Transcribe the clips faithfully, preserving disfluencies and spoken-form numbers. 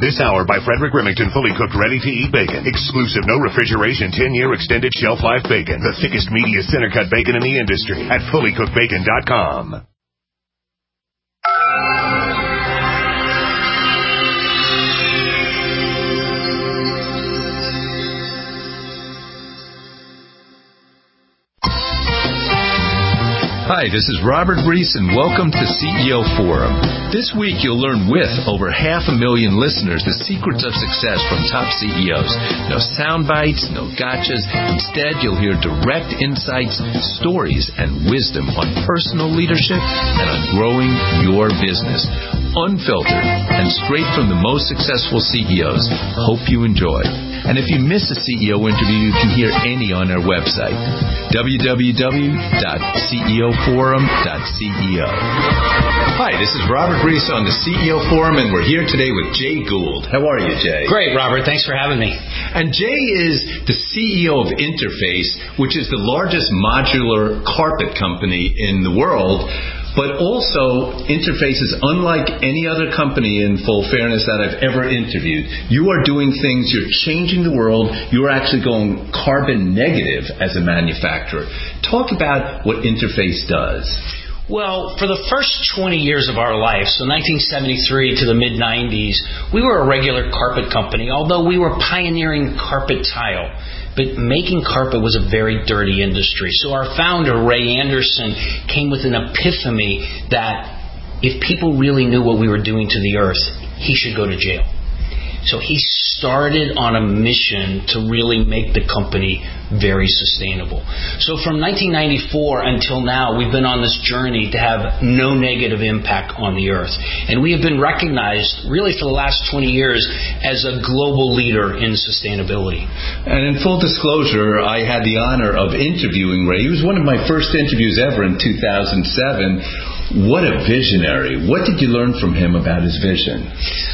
This hour by Frederick Remington, fully cooked, ready-to-eat bacon. Exclusive, no refrigeration, ten-year extended shelf life bacon. The thickest, meatiest center-cut bacon in the industry at fully cooked bacon dot com. Hi, this is Robert Reese, and welcome to C E O Forum. This week, you'll learn with over half a million listeners the secrets of success from top C E Os. No sound bites, no gotchas. Instead, you'll hear direct insights, stories, and wisdom on personal leadership and on growing your business. Unfiltered and straight from the most successful C E Os. Hope you enjoy. And if you miss a C E O interview, you can hear any on our website, w w w dot c e o forum dot c e o. Hi, this is Robert Reese on the C E O Forum, and we're here today with Jay Gould. How are you, Jay? Great, Robert. Thanks for having me. And Jay is the C E O of Interface, which is the largest modular carpet company in the world. But also, Interface is unlike any other company, in full fairness, that I've ever interviewed. You are doing things, you're changing the world, you're actually going carbon negative as a manufacturer. Talk about what Interface does. Well, for the first twenty years of our life, so nineteen seventy-three to the mid nineties, we were a regular carpet company, although we were pioneering carpet tile. But making carpet was a very dirty industry. So our founder, Ray Anderson, came with an epiphany that if people really knew what we were doing to the earth, he should go to jail. So he started on a mission to really make the company very sustainable. So from nineteen ninety-four until now, we've been on this journey to have no negative impact on the earth. And we have been recognized, really for the last twenty years, as a global leader in sustainability. And in full disclosure, I had the honor of interviewing Ray. He was one of my first interviews ever in two thousand seven. What a visionary. What did you learn from him about his vision?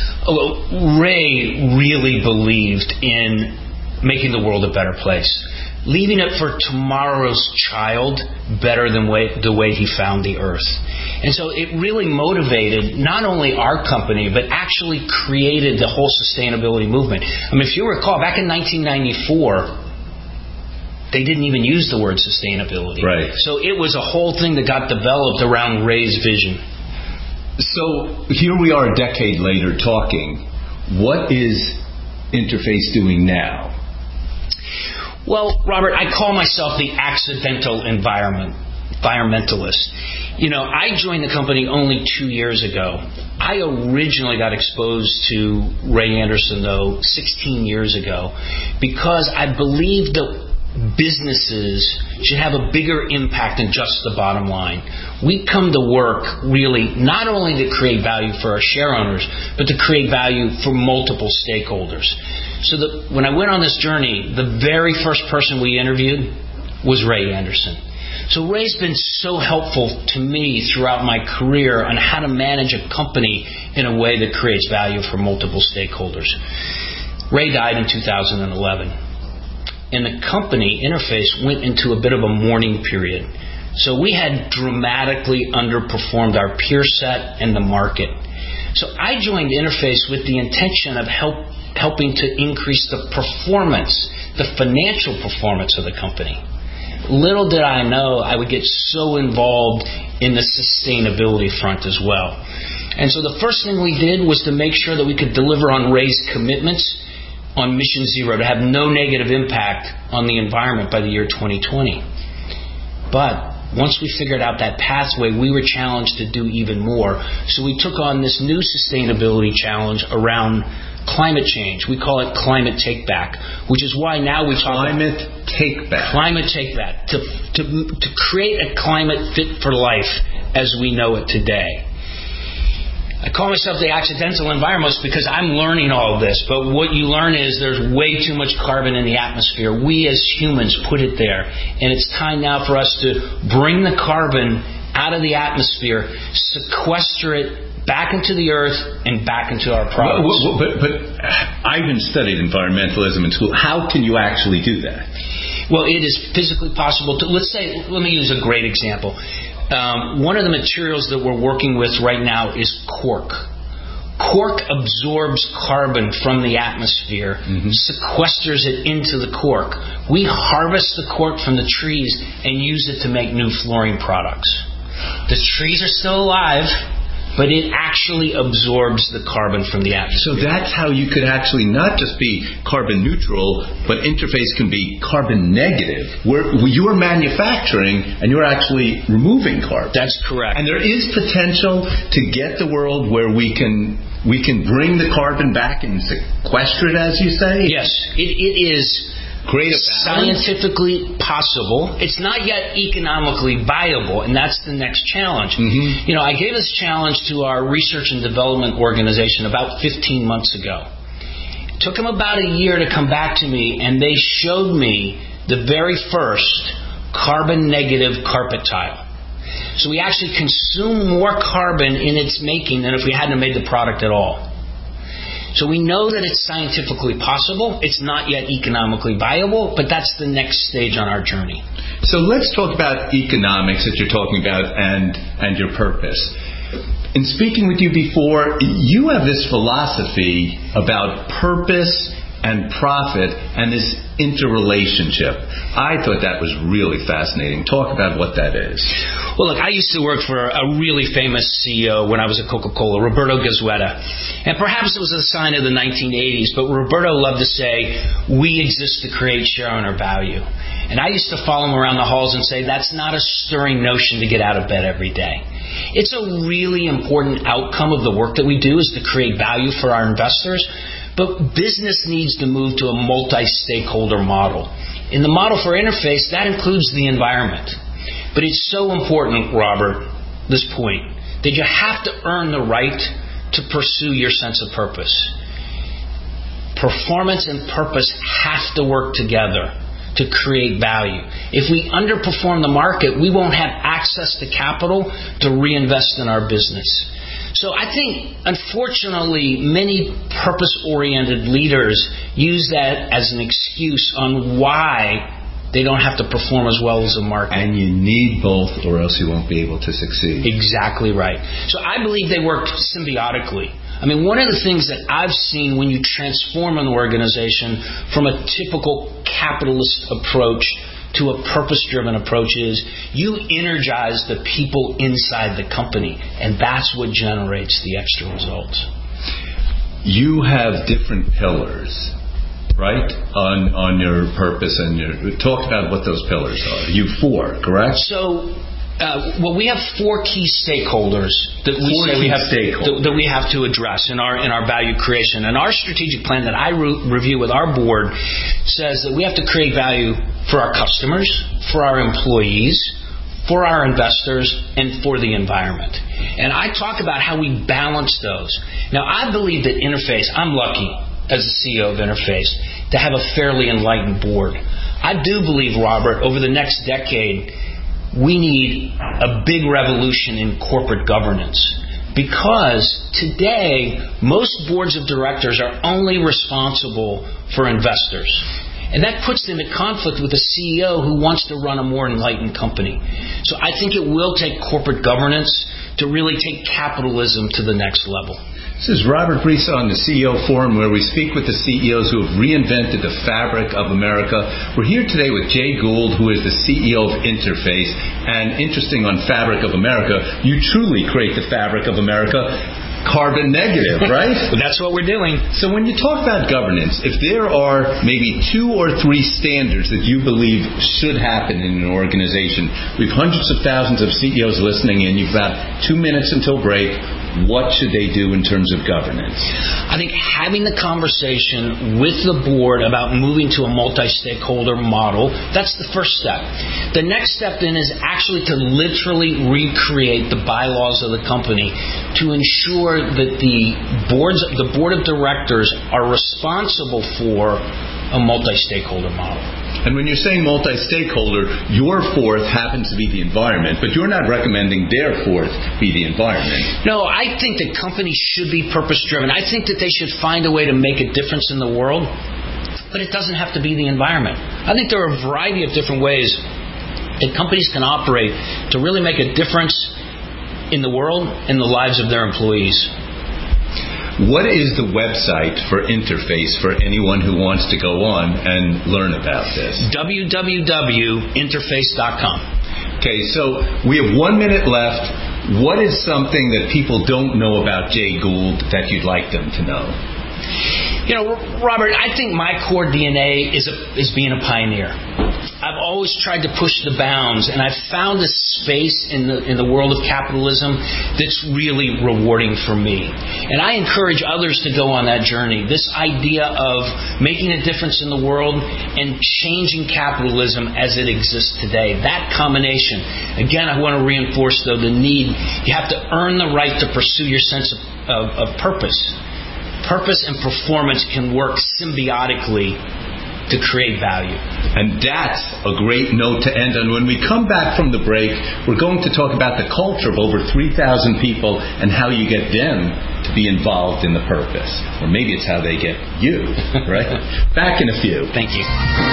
Oh, Ray really believed in making the world a better place, leaving it for tomorrow's child better than way, the way he found the earth. And so it really motivated not only our company, but actually created the whole sustainability movement. I mean, if you recall, back in nineteen ninety-four, they didn't even use the word sustainability. Right. So it was a whole thing that got developed around Ray's vision. So here we are a decade later talking. What is Interface doing now? Well, Robert, I call myself the accidental environment, environmentalist. You know, I joined the company only two years ago. I originally got exposed to Ray Anderson, though, sixteen years ago, because I believed that businesses should have a bigger impact than just the bottom line. We come to work really not only to create value for our share owners, but to create value for multiple stakeholders. So that when I went on this journey, the very first person we interviewed was Ray Anderson. So Ray's been so helpful to me throughout my career on how to manage a company in a way that creates value for multiple stakeholders. Ray died in two thousand eleven. And the company, Interface, went into a bit of a mourning period. So we had dramatically underperformed our peer set and the market. So I joined Interface with the intention of help, helping to increase the performance, the financial performance of the company. Little did I know I would get so involved in the sustainability front as well. And so the first thing we did was to make sure that we could deliver on Ray's commitments on Mission Zero, to have no negative impact on the environment by the year twenty twenty. But once we figured out that pathway, we were challenged to do even more. So we took on this new sustainability challenge around climate change. We call it Climate Take Back, which is why now we talk Climate about Take Back. Climate Take Back, to, to, to create a climate fit for life as we know it today. I call myself the accidental environmentalist because I'm learning all of this. But what you learn is there's way too much carbon in the atmosphere. We as humans put it there. And it's time now for us to bring the carbon out of the atmosphere, sequester it back into the earth and back into our products. Well, well, but, but I even studied environmentalism in school. How can you actually do that? Well, it is physically possible to, let's say, let me use a great example. Um, one of the materials that we're working with right now is cork. Cork absorbs carbon from the atmosphere, mm-hmm. sequesters it into the cork. We harvest the cork from the trees and use it to make new flooring products. The trees are still alive, but it actually absorbs the carbon from the atmosphere. So that's how you could actually not just be carbon neutral, but Interface can be carbon negative, where you're manufacturing and you're actually removing carbon. That's correct. And there is potential to get the world where we can we can bring the carbon back and sequester it, as you say? Yes, it, it is Great scientifically possible. It's not yet economically viable, and that's the next challenge. Mm-hmm. You know, I gave this challenge to our research and development organization about fifteen months ago. It took them about a year to come back to me, and they showed me the very first carbon negative carpet tile. So we actually consume more carbon in its making than if we hadn't made the product at all. So we know that it's scientifically possible. It's not yet economically viable, but that's the next stage on our journey. So let's talk about economics that you're talking about and, and your purpose. In speaking with you before, you have this philosophy about purpose and profit and this interrelationship. I thought that was really fascinating. Talk about what that is. Well, look, I used to work for a really famous C E O when I was at Coca-Cola, Roberto Goizueta. And perhaps it was a sign of the nineteen eighties, but Roberto loved to say, we exist to create shareowner value. And I used to follow him around the halls and say, that's not a stirring notion to get out of bed every day. It's a really important outcome of the work that we do is to create value for our investors. But business needs to move to a multi-stakeholder model. In the model for Interface, that includes the environment. But it's so important, Robert, this point, that you have to earn the right to pursue your sense of purpose. Performance and purpose have to work together to create value. If we underperform the market, we won't have access to capital to reinvest in our business. So I think, unfortunately, many purpose-oriented leaders use that as an excuse on why they don't have to perform as well as the market. And you need both, or else you won't be able to succeed. Exactly right. So I believe they work symbiotically. I mean, one of the things that I've seen when you transform an organization from a typical capitalist approach to a purpose-driven approach is you energize the people inside the company, and that's what generates the extra results. You have different pillars, right, on on your purpose, and your talk about what those pillars are. You four, correct? So, uh, well, we have four key stakeholders that we four say we have stakeholders. that, that we have to address in our in our value creation. And our strategic plan that I re- review with our board says that we have to create value for our customers, for our employees, for our investors, and for the environment. And I talk about how we balance those. Now, I believe that Interface, I'm lucky as the C E O of Interface to have a fairly enlightened board. I do believe, Robert, over the next decade, we need a big revolution in corporate governance. Because today, most boards of directors are only responsible for investors. And that puts them in conflict with a C E O who wants to run a more enlightened company. So I think it will take corporate governance to really take capitalism to the next level. This is Robert Brisson on the C E O Forum, where we speak with the C E Os who have reinvented the fabric of America. We're here today with Jay Gould, who is the C E O of Interface. And interesting on Fabric of America, you truly create the fabric of America. Carbon negative, right? Well, that's what we're doing. So when you talk about governance, if there are maybe two or three standards that you believe should happen in an organization, we've hundreds of thousands of C E Os listening in. You've got two minutes until break. What should they do in terms of governance? I think having the conversation with the board about moving to a multi-stakeholder model, that's the first step. The next step then is actually to literally recreate the bylaws of the company to ensure that the boards, the board of directors are responsible for a multi-stakeholder model. And when you're saying multi-stakeholder, your fourth happens to be the environment, but you're not recommending their fourth be the environment. No, I think that companies should be purpose-driven. I think that they should find a way to make a difference in the world, but it doesn't have to be the environment. I think there are a variety of different ways that companies can operate to really make a difference in the world and the lives of their employees. What is the website for Interface for anyone who wants to go on and learn about this? w w w dot interface dot com. Okay, so we have one minute left. What is something that people don't know about Jay Gould that you'd like them to know? You know, Robert, I think my core D N A is a, is being a pioneer. I've always tried to push the bounds, and I've found a space in the in the world of capitalism that's really rewarding for me. And I encourage others to go on that journey. This idea of making a difference in the world and changing capitalism as it exists today. That combination. Again, I want to reinforce, though, the need. You have to earn the right to pursue your sense of, of, of purpose. Purpose and performance can work symbiotically to create value. And that's a great note to end on. When we come back from the break, we're going to talk about the culture of over three thousand people and how you get them to be involved in the purpose. Or maybe it's how they get you, right? Back in a few. Thank you.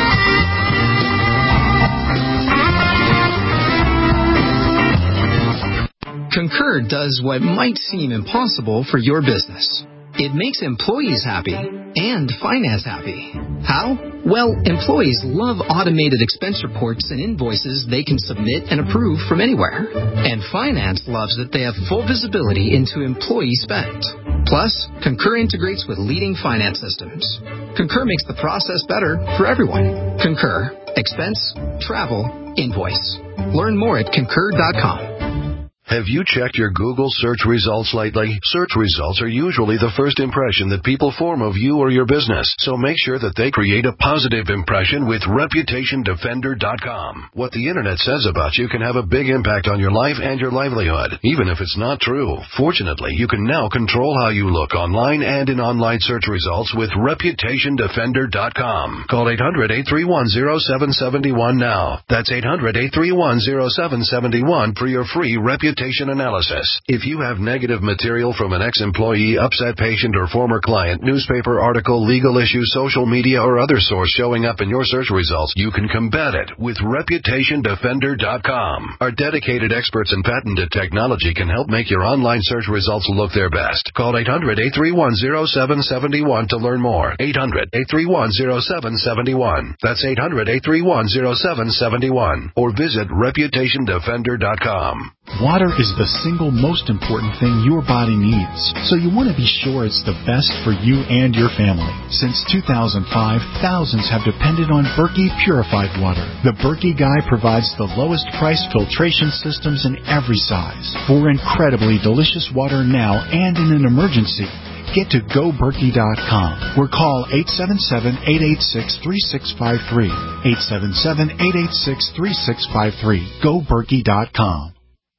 Concur does what might seem impossible for your business. It makes employees happy and finance happy. How? Well, employees love automated expense reports and invoices they can submit and approve from anywhere. And finance loves that they have full visibility into employee spend. Plus, Concur integrates with leading finance systems. Concur makes the process better for everyone. Concur. Expense, travel, invoice. Learn more at concur dot com. Have you checked your Google search results lately? Search results are usually the first impression that people form of you or your business, so make sure that they create a positive impression with reputation defender dot com. What the internet says about you can have a big impact on your life and your livelihood, even if it's not true. Fortunately, you can now control how you look online and in online search results with reputation defender dot com. Call eight hundred, eight three one, zero seven seven one now. That's eight hundred, eight three one, zero seven seven one for your free reputation analysis. If you have negative material from an ex-employee, upset patient, or former client, newspaper article, legal issue, social media, or other source showing up in your search results, you can combat it with reputation defender dot com. Our dedicated experts in patented technology can help make your online search results look their best. Call eight hundred, eight three one, zero seven seven one to learn more. eight hundred, eight three one, zero seven seven one. That's eight hundred, eight three one, zero seven seven one. Or visit reputation defender dot com. Water is the single most important thing your body needs, so you want to be sure it's the best for you and your family. Since two thousand five, thousands have depended on Berkey purified water. The Berkey Guy provides the lowest price filtration systems in every size for incredibly delicious water now and in an emergency. Get to go berkey dot com or call eight seven seven, eight eight six, three six five three. eight seven seven, eight eight six, three six five three. go berkey dot com.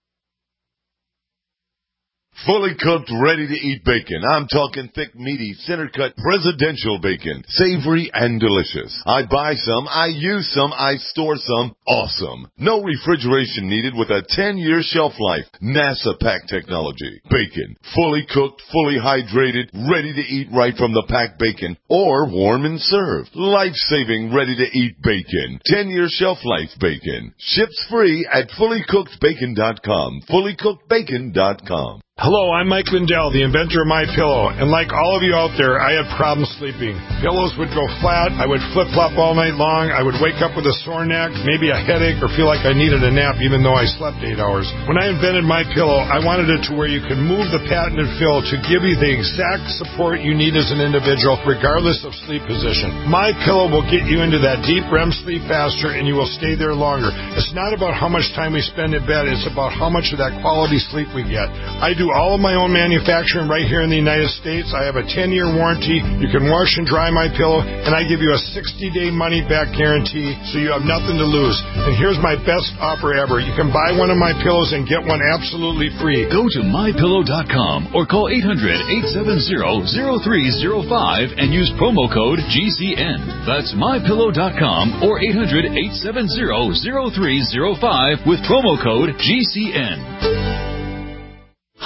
Fully cooked, ready-to-eat bacon. I'm talking thick, meaty, center-cut, presidential bacon. Savory and delicious. I buy some, I use some, I store some. Awesome. No refrigeration needed with a ten-year shelf life. NASA pack technology. Bacon. Fully cooked, fully hydrated, ready to eat right from the packed bacon. Or warm and served. Life-saving, ready-to-eat bacon. ten-year shelf life bacon. Ships free at fully cooked bacon dot com. fully cooked bacon dot com. Hello, I'm Mike Lindell, the inventor of MyPillow, and like all of you out there, I had problems sleeping. Pillows would go flat, I would flip-flop all night long, I would wake up with a sore neck, maybe a headache, or feel like I needed a nap even though I slept eight hours. When I invented MyPillow, I wanted it to where you could move the patented fill to give you the exact support you need as an individual, regardless of sleep position. MyPillow will get you into that deep R E M sleep faster, and you will stay there longer. It's not about how much time we spend in bed, it's about how much of that quality sleep we get. I do all of my own manufacturing right here in the United States. I have a ten-year warranty. You can wash and dry my pillow, and I give you a sixty-day money-back guarantee, so you have nothing to lose. And here's my best offer ever. You can buy one of my pillows and get one absolutely free. Go to my pillow dot com or call eight hundred, eight seven zero, zero three zero five and use promo code G C N. That's my pillow dot com or eight hundred, eight seven zero, zero three zero five with promo code G C N.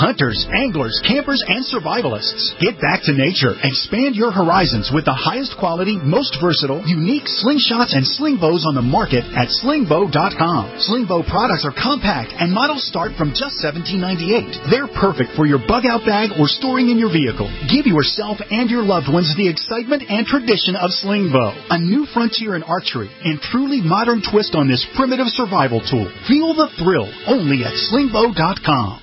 Hunters, anglers, campers, and survivalists. Get back to nature. Expand your horizons with the highest quality, most versatile, unique slingshots and sling bows on the market at sling bow dot com. Sling bow products are compact and models start from just seventeen ninety-eight. They're perfect for your bug out bag or storing in your vehicle. Give yourself and your loved ones the excitement and tradition of sling bow, a new frontier in archery and truly modern twist on this primitive survival tool. Feel the thrill only at sling bow dot com.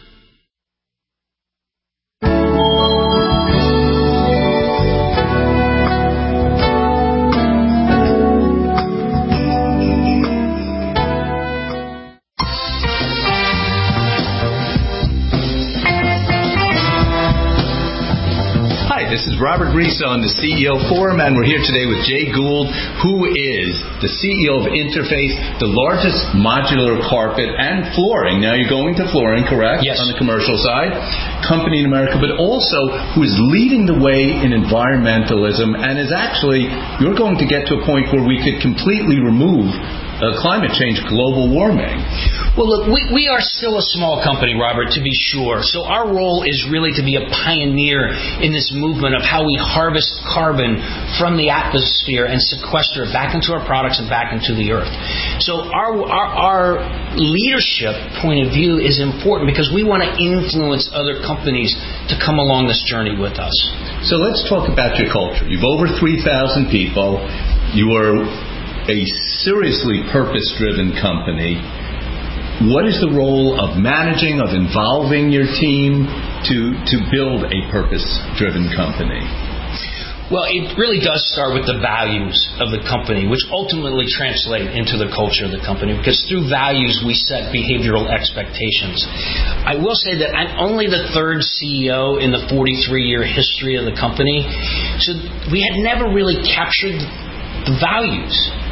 This is Robert Reese on the C E O Forum, and we're here today with Jay Gould, who is the C E O of Interface, the largest modular carpet and flooring. Now, you're going to flooring, correct? Yes. On the commercial side. Company in America, but also who is leading the way in environmentalism and is actually, you're going to get to a point where we could completely remove uh, climate change, global warming. Well, look, we, we are still a small company, Robert, to be sure. So our role is really to be a pioneer in this movement of how we harvest carbon from the atmosphere and sequester it back into our products and back into the earth. So our, our, our leadership point of view is important because we want to influence other companies to come along this journey with us. So let's talk about your culture. You've over three thousand people. You are a seriously purpose-driven company. What is the role of managing, of involving your team to, to build a purpose-driven company? Well, it really does start with the values of the company, which ultimately translate into the culture of the company, because through values we set behavioral expectations. I will say that I'm only the third C E O in the forty-three year history of the company, so we had never really captured the values.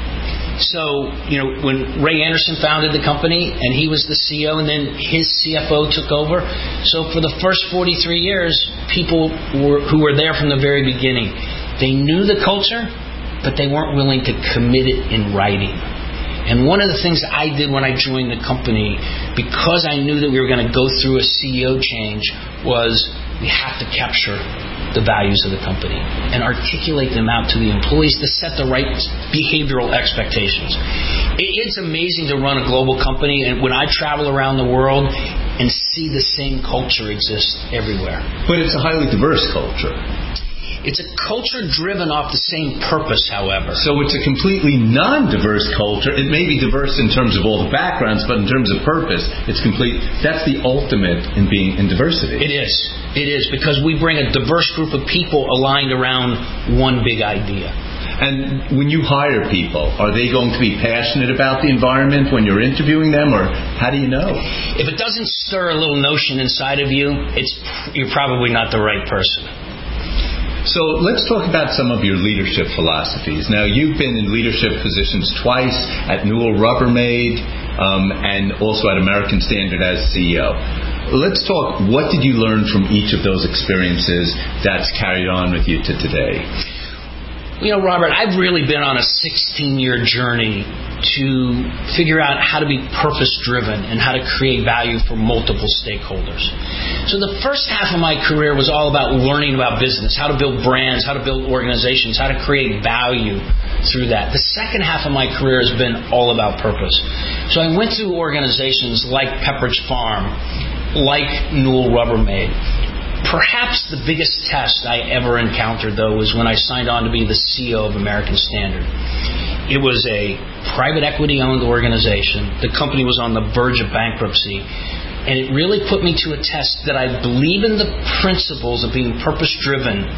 So, you know, when Ray Anderson founded the company and he was the C E O and then his C F O took over. So for the first forty-three years, people were, who were there from the very beginning, they knew the culture, but they weren't willing to commit it in writing. And one of the things I did when I joined the company, because I knew that we were going to go through a C E O change, was we have to capture the values of the company and articulate them out to the employees to set the right behavioral expectations. It's amazing to run a global company, and when I travel around the world and see the same culture exist everywhere. But it's a highly diverse culture. It's a culture driven off the same purpose, however. So it's a completely non-diverse culture. It may be diverse in terms of all the backgrounds, but in terms of purpose, it's complete. That's the ultimate in being in diversity. It is. It is, because we bring a diverse group of people aligned around one big idea. And when you hire people, are they going to be passionate about the environment when you're interviewing them, or how do you know? If it doesn't stir a little notion inside of you, it's you're probably not the right person. So let's talk about some of your leadership philosophies. Now, you've been in leadership positions twice at Newell Rubbermaid um, and also at American Standard as C E O. Let's talk, what did you learn from each of those experiences that's carried on with you to today? You know, Robert, I've really been on a sixteen year journey to figure out how to be purpose-driven and how to create value for multiple stakeholders. So the first half of my career was all about learning about business, how to build brands, how to build organizations, how to create value through that. The second half of my career has been all about purpose. So I went through organizations like Pepperidge Farm, like Newell Rubbermaid. Perhaps the biggest test I ever encountered, though, was when I signed on to be the C E O of American Standard. It was a private equity-owned organization. The company was on the verge of bankruptcy. And it really put me to a test that I believe in the principles of being purpose-driven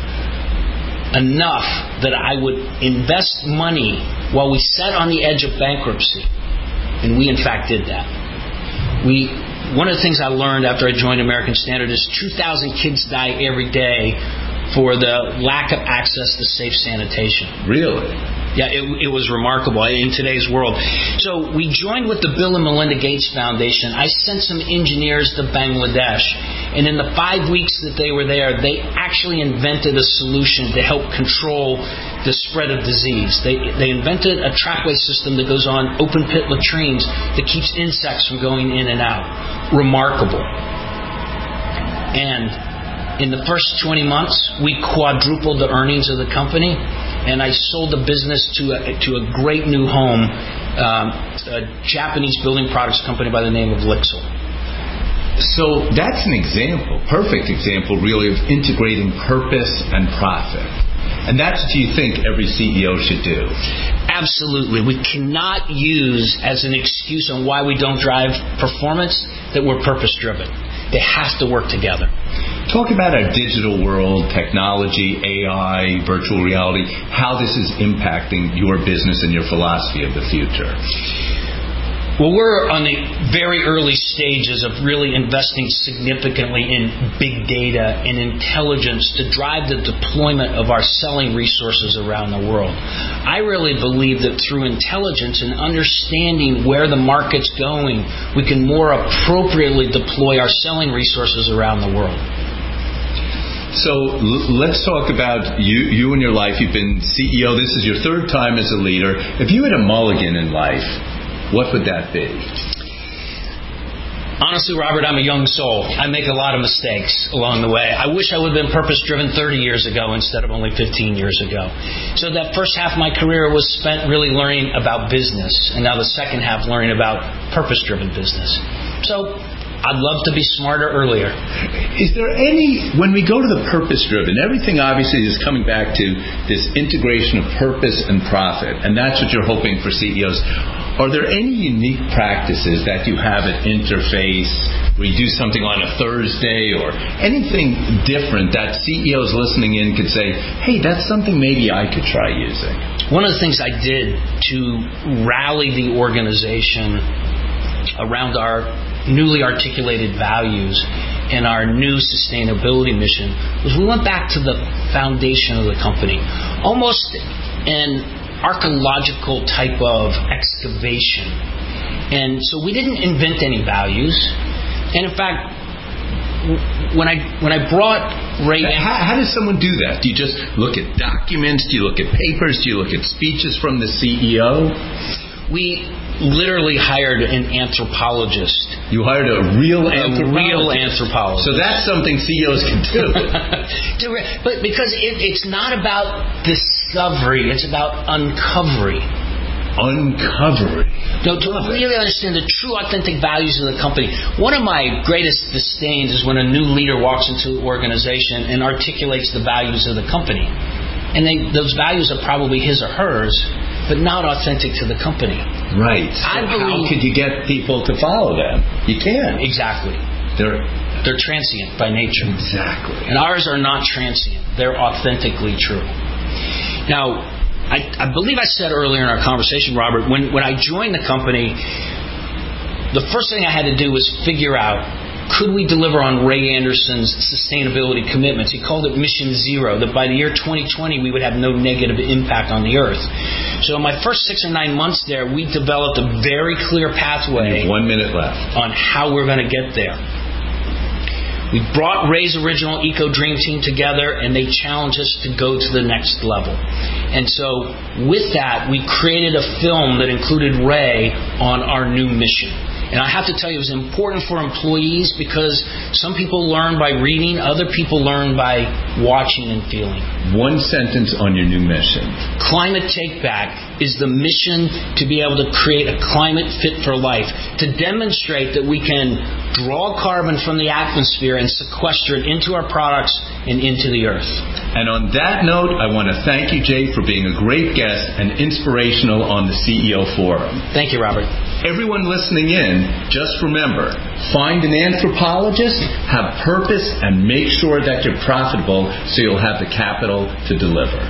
enough that I would invest money while we sat on the edge of bankruptcy. And we, in fact, did that. We... One of the things I learned after I joined American Standard is two thousand kids die every day for the lack of access to safe sanitation. Really? Yeah, it, it was remarkable in today's world. So we joined with the Bill and Melinda Gates Foundation. I sent some engineers to Bangladesh, and in the five weeks that they were there, they actually invented a solution to help control the spread of disease. They, they invented a trackway system that goes on open pit latrines that keeps insects from going in and out. Remarkable. And in the first twenty months, we quadrupled the earnings of the company, and I sold the business to a, to a great new home, um, a Japanese building products company by the name of Lixil. So that's an example, perfect example, really, of integrating purpose and profit. And that's what you think every C E O should do. Absolutely. We cannot use as an excuse on why we don't drive performance that we're purpose-driven. They have to work together. Talk about our digital world, technology, A I, virtual reality, how this is impacting your business and your philosophy of the future. Well, we're on the very early stages of really investing significantly in big data and intelligence to drive the deployment of our selling resources around the world. I really believe that through intelligence and understanding where the market's going, we can more appropriately deploy our selling resources around the world. So l- let's talk about you, you and your life. You've been C E O. This is your third time as a leader. If you had a mulligan in life, what would that be? Honestly, Robert, I'm a young soul. I make a lot of mistakes along the way. I wish I would have been purpose-driven thirty years ago instead of only fifteen years ago. So that first half of my career was spent really learning about business, and now the second half learning about purpose-driven business. So I'd love to be smarter earlier. Is there any, when we go to the purpose-driven, everything obviously is coming back to this integration of purpose and profit, and that's what you're hoping for C E Os. Are there any unique practices that you have at Interface where you do something on a Thursday or anything different that C E Os listening in could say, hey, that's something maybe I could try using? One of the things I did to rally the organization around our newly articulated values and our new sustainability mission was we went back to the foundation of the company, almost an archaeological type of excavation. And so we didn't invent any values. And in fact, when I when I brought Ray... How, how does someone do that? Do you just look at documents? Do you look at papers? Do you look at speeches from the C E O? We literally hired an anthropologist. You hired a real anthropologist? A real anthropologist. So that's something C E Os can do. But because it, it's not about discovery, it's about uncovery. Uncovery. No, to really understand the true, authentic values of the company. One of my greatest disdains is when a new leader walks into an organization and articulates the values of the company. And they, those values are probably his or hers, but not authentic to the company. Right. So I believe, how could you get people to follow them? You can't. Exactly. They're they're transient by nature. Exactly. And ours are not transient. They're authentically true. Now, I, I believe I said earlier in our conversation, Robert, when, when I joined the company, the first thing I had to do was figure out, could we deliver on Ray Anderson's sustainability commitments? He called it Mission Zero, that by the year twenty twenty we would have no negative impact on the earth. So in my first six or nine months there, we developed a very clear pathway. One minute left. On how we're going to get there. We brought Ray's original Eco Dream Team together, and they challenged us to go to the next level. And so with that, we created a film that included Ray on our new mission. And I have to tell you, it was important for employees because some people learn by reading, other people learn by watching and feeling. One sentence on your new mission. Climate Take Back is the mission to be able to create a climate fit for life, to demonstrate that we can draw carbon from the atmosphere and sequester it into our products and into the earth. And on that note, I want to thank you, Jay, for being a great guest and inspirational on the C E O Forum. Thank you, Robert. Everyone listening in, just remember, find an anthropologist, have purpose, and make sure that you're profitable so you'll have the capital to deliver.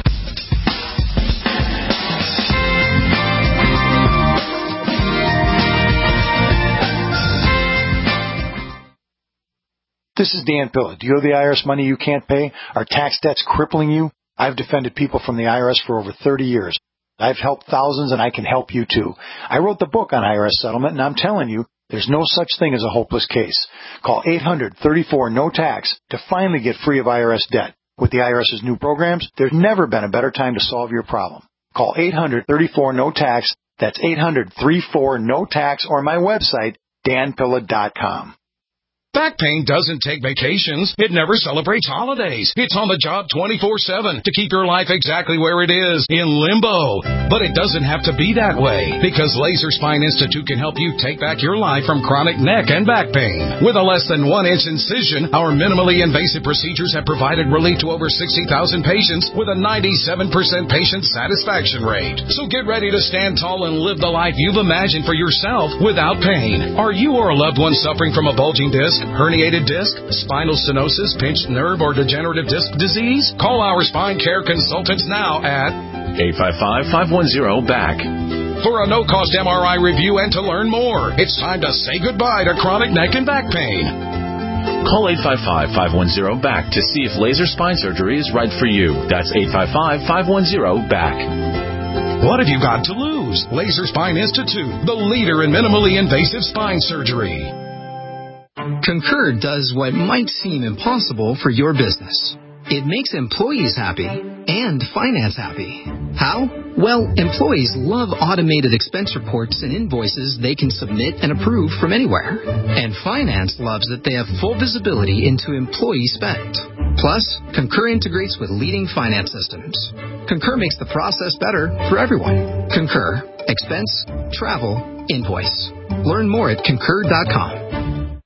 This is Dan Pilla. Do you owe the I R S money you can't pay? Are tax debts crippling you? I've defended people from the I R S for over thirty years. I've helped thousands, and I can help you too. I wrote the book on I R S settlement, and I'm telling you, there's no such thing as a hopeless case. Call eight hundred, thirty-four, no tax to finally get free of I R S debt. With the IRS's new programs, there's never been a better time to solve your problem. Call eight hundred, thirty-four, no tax. That's eight hundred, thirty-four, no tax, or my website, dan pilla dot com. Back pain doesn't take vacations. It never celebrates holidays. It's on the job twenty-four seven to keep your life exactly where it is, in limbo. But it doesn't have to be that way, because Laser Spine Institute can help you take back your life from chronic neck and back pain. With a less than one inch incision, our minimally invasive procedures have provided relief to over sixty thousand patients with a ninety-seven percent patient satisfaction rate. So get ready to stand tall and live the life you've imagined for yourself without pain. Are you or a loved one suffering from a bulging disc, herniated disc, spinal stenosis, pinched nerve, or degenerative disc disease? Call our spine care consultants now at eight five five, five one zero, B A C. For a no-cost M R I review and to learn more. It's time to say goodbye to chronic neck and back pain. Call eight five five, five one zero, B A C to see if laser spine surgery is right for you. That's eight five five, five one zero, B A C. What have you got to lose? Laser Spine Institute, the leader in minimally invasive spine surgery. Concur does what might seem impossible for your business. It makes employees happy and finance happy. How? Well, employees love automated expense reports and invoices they can submit and approve from anywhere. And finance loves that they have full visibility into employee spend. Plus, Concur integrates with leading finance systems. Concur makes the process better for everyone. Concur. Expense, travel, invoice. Learn more at concur dot com.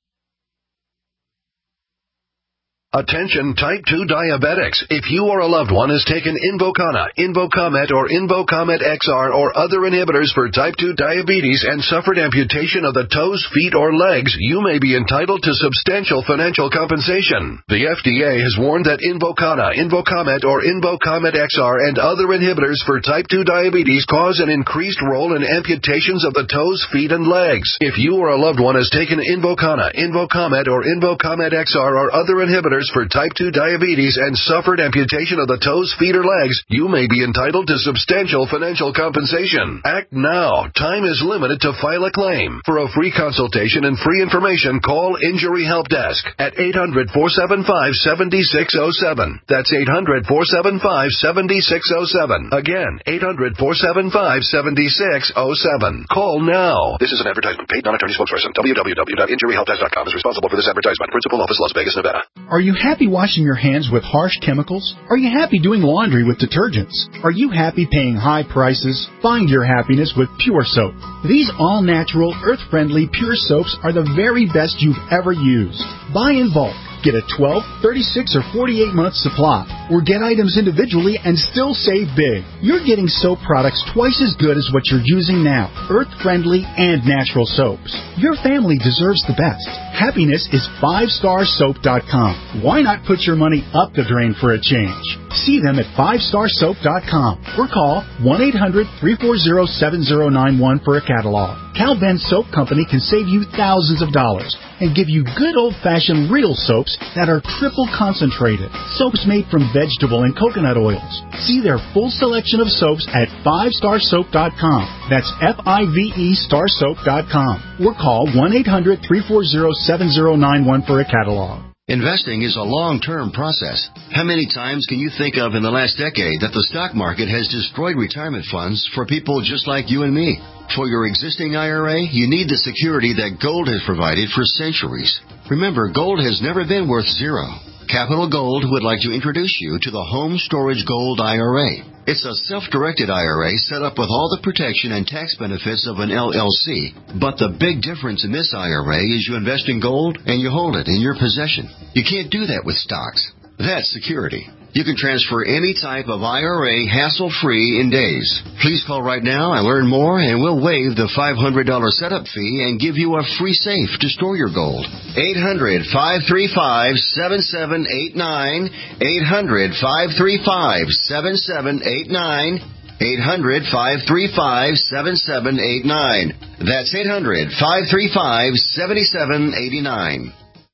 Attention type two diabetics. If you or a loved one has taken Invokana, Invokamet, or Invokamet X R or other inhibitors for type two diabetes and suffered amputation of the toes, feet, or legs, you may be entitled to substantial financial compensation. The F D A has warned that Invokana, Invokamet, or Invokamet X R and other inhibitors for type two diabetes cause an increased role in amputations of the toes, feet, and legs. If you or a loved one has taken Invokana, Invokamet, or Invokamet X R or other inhibitors for type two diabetes and suffered amputation of the toes, feet, or legs, you may be entitled to substantial financial compensation. Act now. Time is limited to file a claim. For a free consultation and free information, call Injury Help Desk at eight hundred, four seven five, seven six zero seven. That's eight hundred, four seven five, seven six zero seven. Again, eight hundred, four seven five, seven six zero seven. Call now. This is an advertisement. Paid non-attorney spokesperson. w w w dot injury help desk dot com is responsible for this advertisement. Principal office, Las Vegas, Nevada. Are you happy washing your hands with harsh chemicals? Are you happy doing laundry with detergents? Are you happy paying high prices? Find your happiness with Pure Soap. These all-natural, earth-friendly Pure Soaps are the very best you've ever used. Buy in bulk. Get a twelve, thirty-six, or forty-eight month supply, or get items individually and still save big. You're getting soap products twice as good as what you're using now, earth-friendly and natural soaps. Your family deserves the best. Happiness is five star soap dot com. Why not put your money up the drain for a change? See them at five star soap dot com or call one eight hundred, three four zero, seven zero nine one for a catalog. Cal Ben Soap Company can save you thousands of dollars and give you good old-fashioned real soaps that are triple concentrated. Soaps made from vegetable and coconut oils. See their full selection of soaps at five star soap dot com. That's F I V E star soap dot com. Or call one eight hundred, three four zero, seven zero nine one for a catalog. Investing is a long-term process. How many times can you think of in the last decade that the stock market has destroyed retirement funds for people just like you and me? For your existing I R A, you need the security that gold has provided for centuries. Remember, gold has never been worth zero. Capital Gold would like to introduce you to the Home Storage Gold I R A. It's a self-directed I R A set up with all the protection and tax benefits of an L L C. But the big difference in this I R A is you invest in gold and you hold it in your possession. You can't do that with stocks. That's security. You can transfer any type of I R A hassle-free in days. Please call right now and learn more, and we'll waive the five hundred dollars setup fee and give you a free safe to store your gold. eight hundred, five three five, seven seven eight nine. eight hundred, five three five, seven seven eight nine. eight hundred, five three five, seven seven eight nine. That's eight hundred, five three five, seven seven eight nine.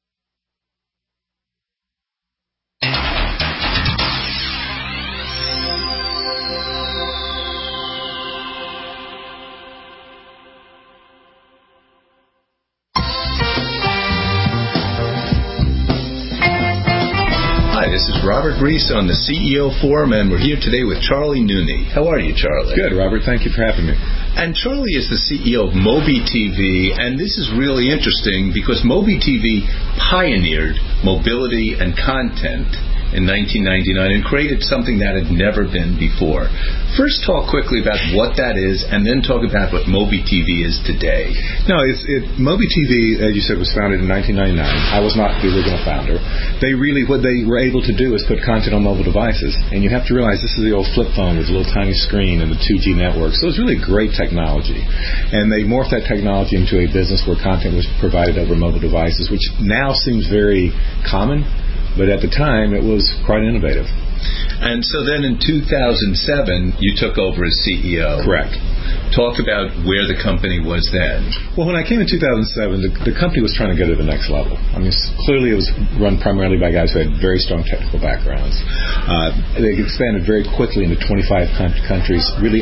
This is Robert Reese on the C E O Forum, and we're here today with Charlie Nooney. How are you, Charlie? Good, Robert. Thank you for having me. And Charlie is the C E O of Mobi T V, and this is really interesting because Mobi T V pioneered mobility and content in nineteen ninety-nine and created something that had never been before. First, talk quickly about what that is, and then talk about what Mobi T V is today. No, it's, it, Mobi T V, as you said, was founded in nineteen ninety-nine. I was not the original founder. They really, what they were able to do is put content on mobile devices. And you have to realize this is the old flip phone with a little tiny screen and the two G network. So it's really great technology. And they morphed that technology into a business where content was provided over mobile devices, which now seems very common. But at the time, it was quite innovative. And so then in two thousand seven, you took over as C E O. Correct. Talk about where the company was then. Well, when I came in two thousand seven, the, the company was trying to go to the next level. I mean, clearly it was run primarily by guys who had very strong technical backgrounds. Uh, they expanded very quickly into twenty-five countries, really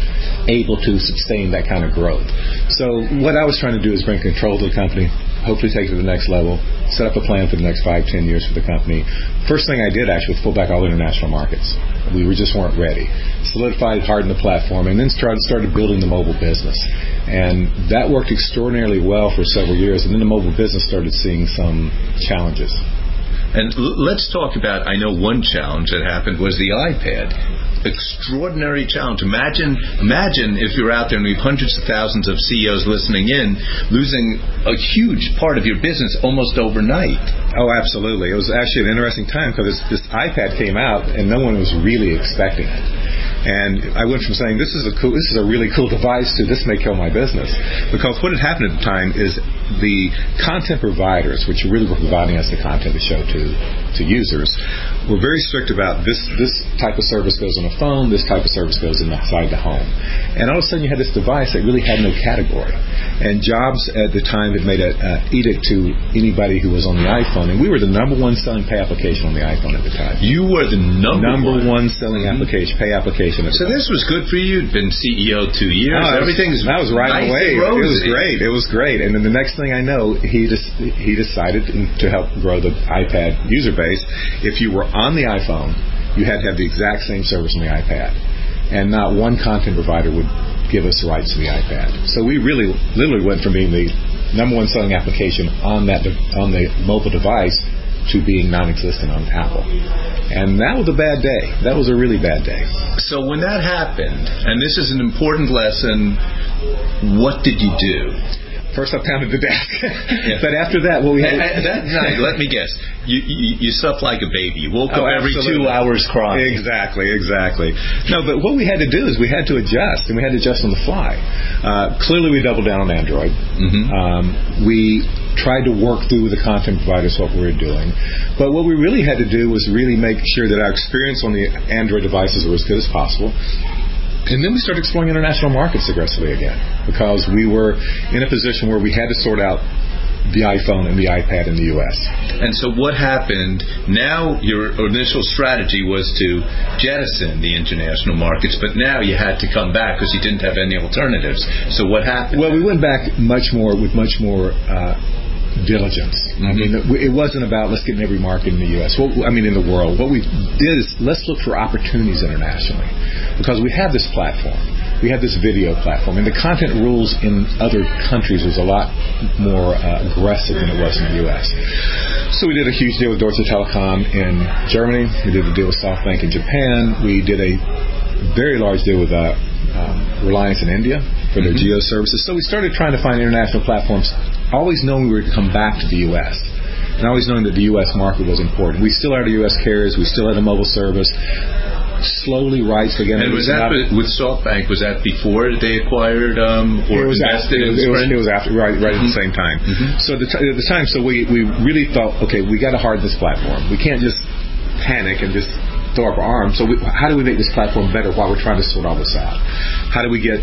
unable to sustain that kind of growth. So what I was trying to do is bring control to the company, hopefully take it to the next level, set up a plan for the next five, ten years for the company. First thing I did actually was pull back all the international markets. We were just weren't ready. Solidified, hardened the platform, and then started started building the mobile business. And that worked extraordinarily well for several years. And then the mobile business started seeing some challenges. And l- let's talk about, I know one challenge that happened was the iPad. Extraordinary challenge. Imagine imagine if you're out there and we have hundreds of thousands of C E Os listening in, losing a huge part of your business almost overnight. Oh, absolutely. It was actually an interesting time because this, this iPad came out and no one was really expecting it. And I went from saying this is a cool, this is a really cool device to this may kill my business, because what had happened at the time is the content providers, which really were providing us the content to show to to users, were very strict about this this type of service goes on a phone, this type of service goes inside the home, and all of a sudden you had this device that really had no category. And Jobs at the time had made an uh, edict to anybody who was on the iPhone, and we were the number one selling pay application on the iPhone at the time. You were the number, number one. one selling application, pay application. So this was good for you. You'd been C E O two years. Oh, Everything's that was right nice away. It was great. It was great. And then the next thing I know, he just he decided to help grow the iPad user base. If you were on the iPhone, you had to have the exact same service on the iPad, and not one content provider would give us the rights to the iPad. So we really, literally went from being the number one selling application on that on the mobile device to being non-existent on Apple. And that was a bad day. That was a really bad day. So when that happened, and this is an important lesson, what did you do? First I pounded the desk. Yeah. But after that, what we had... And, and that night, let me guess, you, you, you slept like a baby. You woke oh, up every absolutely. two hours crying. Exactly, exactly. No, but what we had to do is we had to adjust, and we had to adjust on the fly. Uh, clearly we doubled down on Android. Mm-hmm. Um, we tried to work through the content providers what we were doing. But what we really had to do was really make sure that our experience on the Android devices were as good as possible. And then we started exploring international markets aggressively again, because we were in a position where we had to sort out the iPhone and the iPad in the U S. And so what happened, now your initial strategy was to jettison the international markets, but now you had to come back because you didn't have any alternatives. So what happened? Well, we went back much more with much more uh, diligence. Mm-hmm. I mean, it wasn't about let's get in every market in the U S. Well, I mean, in the world. What we did is let's look for opportunities internationally, because we have this platform. We have this video platform, and the content rules in other countries was a lot more uh, aggressive than it was in the U S. So we did a huge deal with Deutsche Telekom in Germany. We did a deal with SoftBank in Japan. We did a very large deal with uh, um, Reliance in India for their mm-hmm. geo services. So we started trying to find international platforms, always knowing we were to come back to the U S, and always knowing that the U S market was important. We still had the U S carriers. We still had a mobile service. Slowly rights again. And was that with SoftBank? Was that before they acquired um, or it was invested after, in it was, Sprint? it was after, right, right mm-hmm. at the same time. Mm-hmm. So at the, t- at the time, so we we really thought, okay, we got to harden this platform. We can't just panic and just throw up our arms. So we, how do we make this platform better while we're trying to sort all this out? How do we get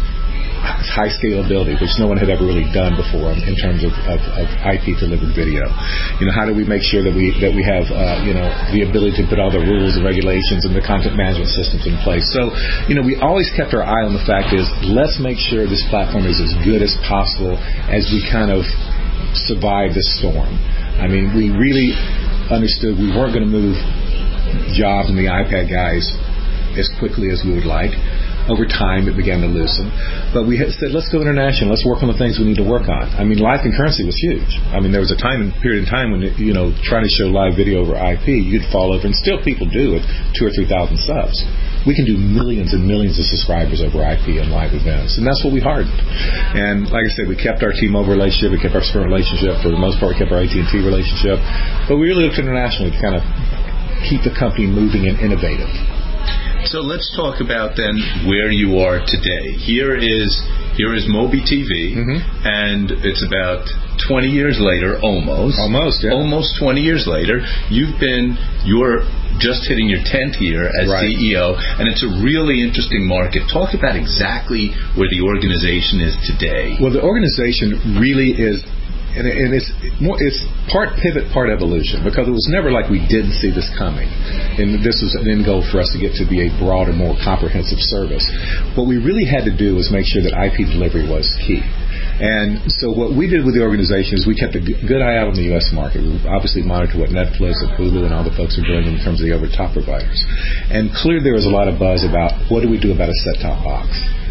high scalability, which no one had ever really done before in terms of, of, of I P delivered video? You know, how do we make sure that we that we have uh, you know the ability to put all the rules and regulations and the content management systems in place? So, you know, we always kept our eye on the fact is let's make sure this platform is as good as possible as we kind of survive this storm. I mean, we really understood we weren't going to move Jobs and the iPad guys as quickly as we would like. over time, it began to loosen. But we had said, let's go international. Let's work on the things we need to work on. I mean, live concurrency was huge. I mean, there was a time and period in time when, you know, trying to show live video over I P, you'd fall over, and still people do with two or three thousand subs. We can do millions and millions of subscribers over I P and live events, and that's what we hardened. And like I said, we kept our T-Mobile relationship, we kept our Sprint relationship. For the most part, we kept our A T and T relationship. But we really looked internationally to kind of keep the company moving and innovative. So let's talk about then where you are today. Here is here is Moby T V, mm-hmm. and it's about twenty years later, almost. Almost, yeah. Almost twenty years later, you've been, you're just hitting your tenth year as right. C E O, and it's a really interesting market. Talk about exactly where the organization is today. Well, the organization really is, and it's more, it's part pivot, part evolution, because it was never like we didn't see this coming, and this was an end goal for us to get to be a broader, more comprehensive service. What we really had to do was make sure that I P delivery was key. And so what we did with the organization is we kept a good eye out on the U S market. We obviously monitored what Netflix and Hulu and all the folks are doing in terms of the over-the-top providers. And clearly there was a lot of buzz about what do we do about a set-top box.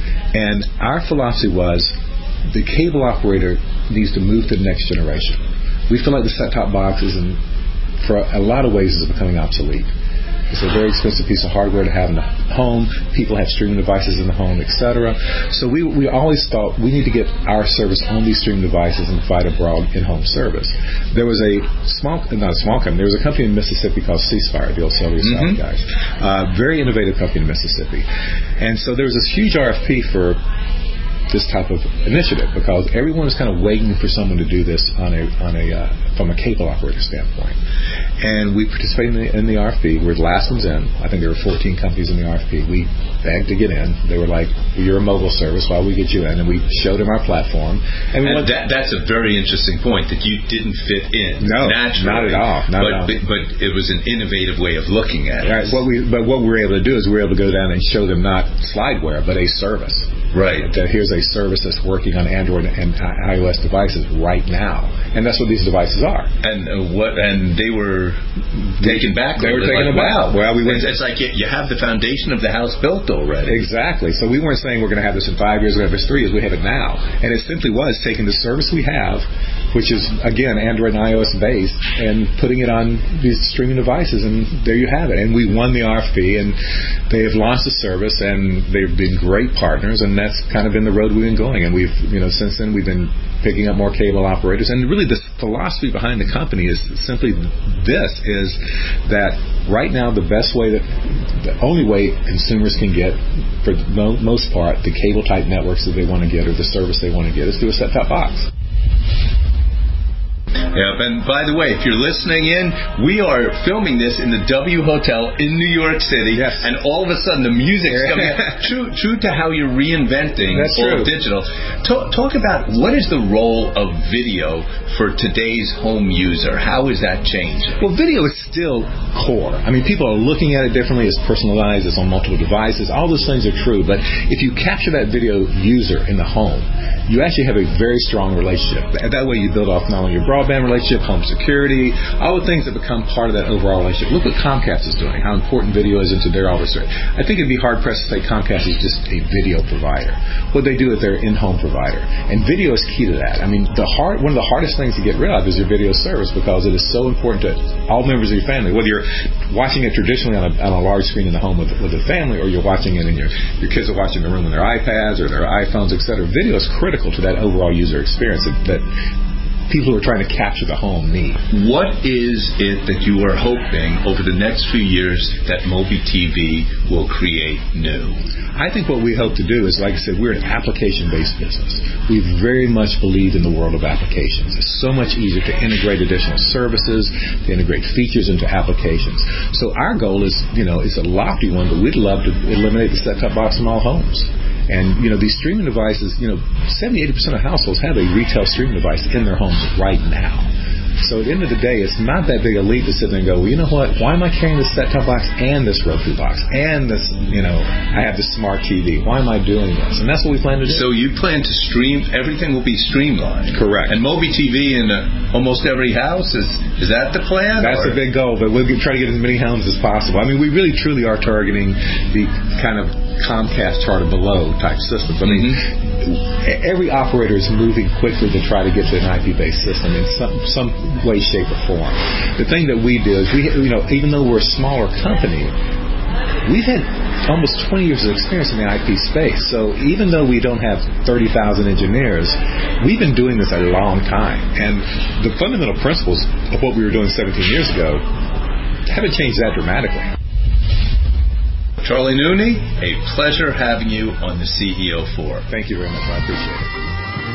And our philosophy was the cable operator needs to move to the next generation. We feel like the set-top box is, in, for a lot of ways, is becoming obsolete. It's a very expensive piece of hardware to have in the home. People have streaming devices in the home, et cetera. So we we always thought we need to get our service on these streaming devices and provide a broad in-home service. There was a small, not a small company, there was a company in Mississippi called Ceasefire, the old Sylvia South mm-hmm. guys. Uh, very innovative company in Mississippi. And so there was this huge R F P for this type of initiative, because everyone was kind of waiting for someone to do this on a on a uh, from a cable operator standpoint. And we participated in the, in the R F P. We're the last ones in. I think there were fourteen companies in the R F P. We begged to get in. They were like, well, "You're a mobile service. Why don't we get you in?" And we showed them our platform. And, we and that, that's a very interesting point, that you didn't fit in. No, naturally, not at all. Not but, at all. But it was an innovative way of looking at it. Right. What we but what we were able to do is we were able to go down and show them not slideware, but a service. Right. That here's a service that's working on Android and iOS devices right now, and that's what these devices are. And uh, what? And they were taken back. They were taken like, aback. Wow. Well, we went. It's, it's like you, you have the foundation of the house built already. Exactly. So we weren't saying we're going to have this in five years, we're going to have this three years. We have it now, and it simply was taking the service we have, which is again Android and iOS based, and putting it on these streaming devices, and there you have it. And we won the R F P, and they have launched the service, and they've been great partners, and that's kind of been the road we've been going. And we've, you know, since then we've been picking up more cable operators. And really the philosophy behind the company is simply this, is that right now the best way that, the only way consumers can get, for the most part, the cable type networks that they want to get or the service they want to get is through a set-top box. Yep, and by the way, if you're listening in, we are filming this in the W Hotel in New York City, yes. and all of a sudden the music's coming out. True, true to how you're reinventing That's all true. digital. Talk, talk about what is the role of video for today's home user? How is that changing? Well, video is still core. I mean, people are looking at it differently. It's personalized. It's on multiple devices. All those things are true. But if you capture that video user in the home, you actually have a very strong relationship. That way you build off not only your broadband relationship, home security, all the things that become part of that overall relationship. Look what Comcast is doing, how important video is into their office. I think it'd be hard-pressed to say Comcast is just a video provider. What they do is they're an in-home provider. And video is key to that. I mean, the hard, one of the hardest things to get rid of is your video service, because it is so important to all members of your family. Whether you're watching it traditionally on a, on a large screen in the home with, with a family, or you're watching it and your, your kids are watching the room on their iPads or their iPhones, et cetera, video is critical to that overall user experience that, that people who are trying to capture the home need. What is it that you are hoping over the next few years that Moby T V will create new? I think what we hope to do is, like I said, we're an application-based business. We very much believe in the world of applications. It's so much easier to integrate additional services, to integrate features into applications. So our goal is, you know, it's a lofty one, but we'd love to eliminate the set-top box from all homes. And, you know, these streaming devices, you know, seventy, eighty percent of households have a retail streaming device in their homes right now. So at the end of the day, it's not that big a leap to sit there and go, well, you know what, why am I carrying this set-top box and this Roku box and this, you know, I have this smart T V. Why am I doing this? And that's what we plan to do. So you plan to stream, everything will be streamlined. Correct. And Moby T V in uh, almost every house, is is that the plan? That's or? the big goal, but we'll get, try to get as many homes as possible. I mean, we really truly are targeting the kind of Comcast Charter below type systems. I mean, mm-hmm. every operator is moving quickly to try to get to an I P-based system in some some way, shape, or form. The thing that we do is we, you know, even though we're a smaller company, we've had almost twenty years of experience in the I P space. So even though we don't have thirty thousand engineers, we've been doing this a long time. And the fundamental principles of what we were doing seventeen years ago haven't changed that dramatically. Charlie Nooney, a pleasure having you on the C E O Forum. Thank you very much. I appreciate it.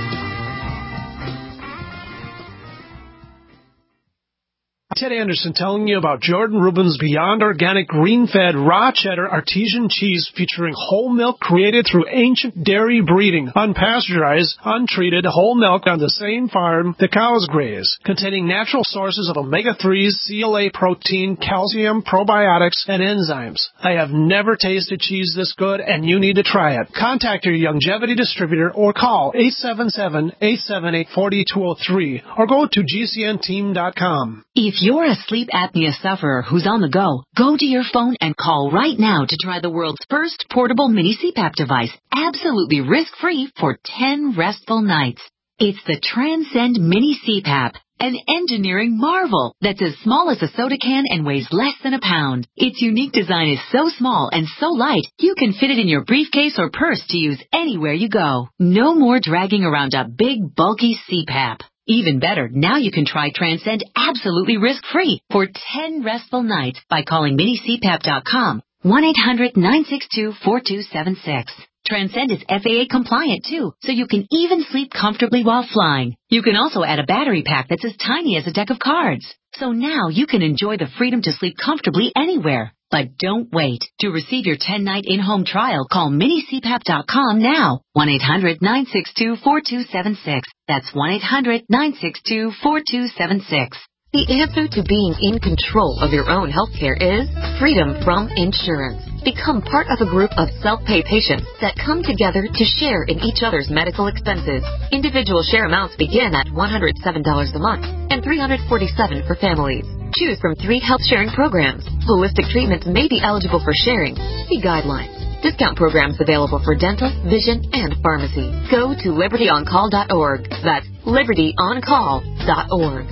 Ted Anderson telling you about Jordan Rubin's Beyond Organic Green-Fed Raw Cheddar Artesian Cheese featuring whole milk created through ancient dairy breeding, unpasteurized, untreated whole milk on the same farm the cows graze, containing natural sources of omega threes, C L A protein, calcium, probiotics, and enzymes. I have never tasted cheese this good, and you need to try it. Contact your Youngevity distributor or call eight seven seven, eight seven eight, four two zero three or go to G C N team dot com. If you're a sleep apnea sufferer who's on the go, go to your phone and call right now to try the world's first portable mini C PAP device, absolutely risk-free for ten restful nights. It's the Transcend Mini C PAP, an engineering marvel that's as small as a soda can and weighs less than a pound. Its unique design is so small and so light, you can fit it in your briefcase or purse to use anywhere you go. No more dragging around a big, bulky C PAP. Even better, now you can try Transcend absolutely risk-free for ten restful nights by calling mini c pap dot com, one eight hundred, nine six two, four two seven six. Transcend is F A A compliant too, so you can even sleep comfortably while flying. You can also add a battery pack that's as tiny as a deck of cards. So now you can enjoy the freedom to sleep comfortably anywhere. But don't wait. To receive your ten-night in-home trial, call mini c pap dot com now. one eight hundred, nine six two, four two seven six. That's one eight hundred, nine six two, four two seven six. The answer to being in control of your own healthcare is freedom from insurance. Become part of a group of self-pay patients that come together to share in each other's medical expenses. Individual share amounts begin at one hundred seven dollars a month and three hundred forty-seven dollars for families. Choose from three health sharing programs. Holistic treatments may be eligible for sharing. See guidelines. Discount programs available for dental, vision, and pharmacy. Go to liberty on call dot org. That's liberty on call dot org.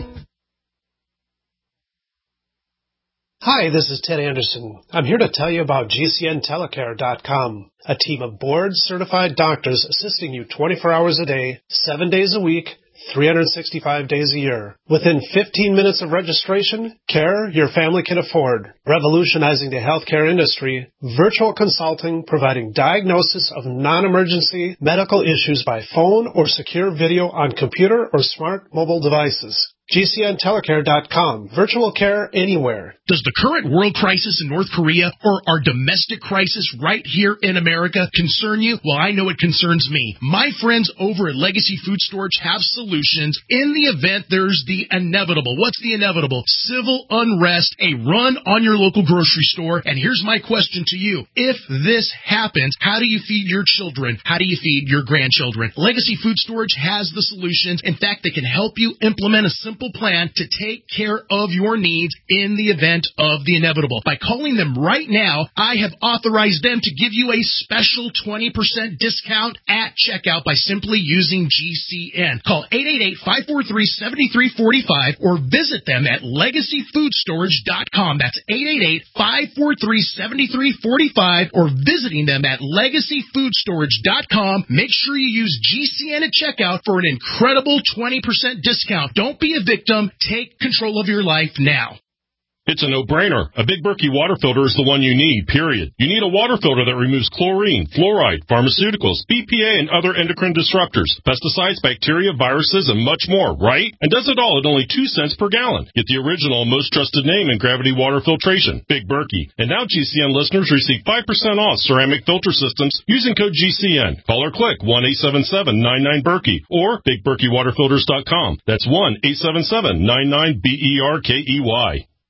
Hi, this is Ted Anderson. I'm here to tell you about G C N telecare dot com, a team of board-certified doctors assisting you twenty-four hours a day, seven days a week, three hundred sixty-five days a year. Within fifteen minutes of registration, care your family can afford. Revolutionizing the healthcare industry, virtual consulting providing diagnosis of non-emergency medical issues by phone or secure video on computer or smart mobile devices. G C N telecare dot com. Virtual care anywhere. Does the current world crisis in North Korea or our domestic crisis right here in America concern you? Well, I know it concerns me. My friends over at Legacy Food Storage have solutions in the event there's the inevitable. What's the inevitable? Civil unrest, a run on your local grocery store. And here's my question to you. If this happens, how do you feed your children? How do you feed your grandchildren? Legacy Food Storage has the solutions. In fact, they can help you implement a simple plan to take care of your needs in the event of the inevitable. By calling them right now, I have authorized them to give you a special twenty percent discount at checkout by simply using G C N. Call eight eight eight, five four three, seven three four five or visit them at legacy food storage dot com. That's eight eight eight, five four three, seven three four five or visiting them at legacy food storage dot com. Make sure you use G C N at checkout for an incredible twenty percent discount. Don't be a victim. Take control of your life now. It's a no-brainer. A Big Berkey water filter is the one you need, period. You need a water filter that removes chlorine, fluoride, pharmaceuticals, B P A, and other endocrine disruptors, pesticides, bacteria, viruses, and much more, right? And does it all at only two cents per gallon. Get the original, most trusted name in gravity water filtration, Big Berkey. And now G C N listeners receive five percent off ceramic filter systems using code G C N. Call or click one eight seven seven, nine nine, Berkey or big berkey water filters dot com. That's one eight seven seven, nine nine, B E R K E Y.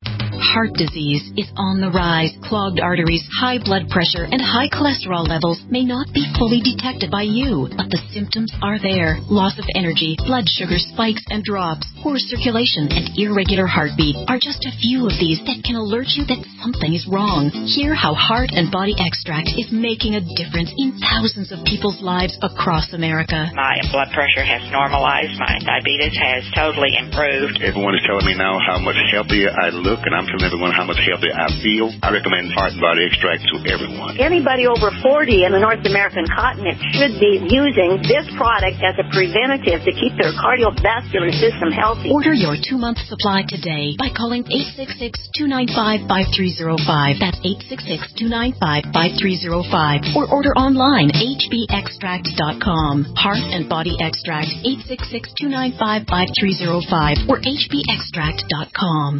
heart disease is on the rise. Clogged arteries, high blood pressure, and high cholesterol levels may not be fully detected by you, but the symptoms are there. Loss of energy, blood sugar spikes and drops, poor circulation, and irregular heartbeat are just a few of these that can alert you that something is wrong. Hear how Heart and Body Extract is making a difference in thousands of people's lives across America. My blood pressure has normalized. My diabetes has totally improved. Everyone is telling me now how much healthier I look, and I'm telling everyone how much healthier I feel. I recommend Heart and Body Extract to everyone. Anybody over forty in the North American continent should be using this product as a preventative to keep their cardiovascular system healthy. Order your two-month supply today by calling eight six six, two nine five, five three zero five. That's eight six six, two nine five, five three zero five. Or order online, h b extract dot com. Heart and Body Extract, eight six six, two nine five, five three zero five or h b extract dot com.